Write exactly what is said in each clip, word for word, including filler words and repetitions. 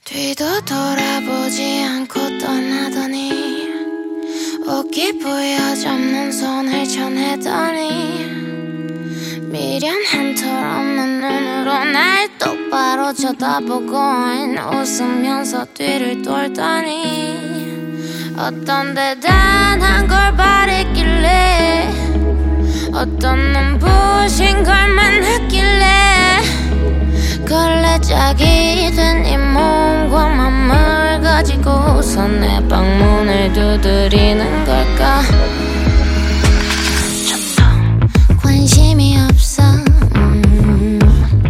뒤도 돌아보지 않고 떠나더니 옷깃 부여잡는 손을 쳐내더니 미련한 털 없는 눈으로 날 똑바로 쳐다보고 웃으면서 뒤를 돌더니 어떤 대단한 걸 바랬길래 어떤 눈부신 걸만 했길래 걸레짝이 된 이 몸과 맘을 가지고서 내 방문을 두드리는 걸까. 관심이 없어, 음.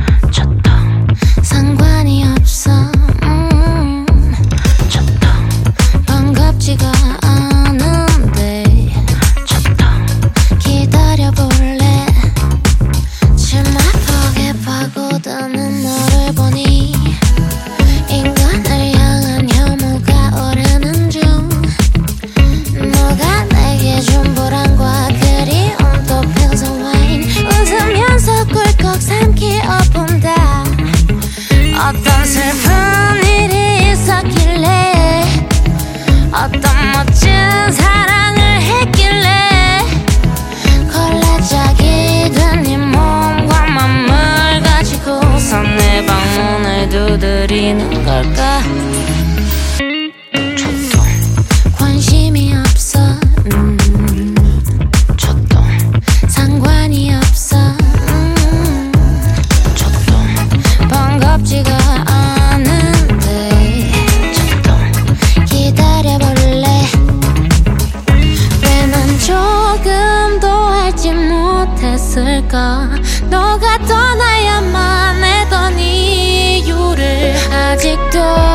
상관이 없어, 음. 반갑지가 않은데 기다려볼래. 치마폭에 파고드는 너를 보니 인간을 향한 혐오가 오르는 중. 너가 내게 준 보람과 그리움도 feels so wine. 웃으면서 꿀꺽 삼키어본다. 어떤 슬픈 일이 있었길래 어떤 멋진 사랑을 했길래 걸레짝이 된 네 몸과 맘을 가지고서 내 방문을 두드리는 걸까. 관심이 없어, 음. 상관이 없어, 음. 반갑지가 않은데 기다려볼래. 왜 난 조금도 알지 못했을까. 너가 떠나야만 했던 이유를 아직도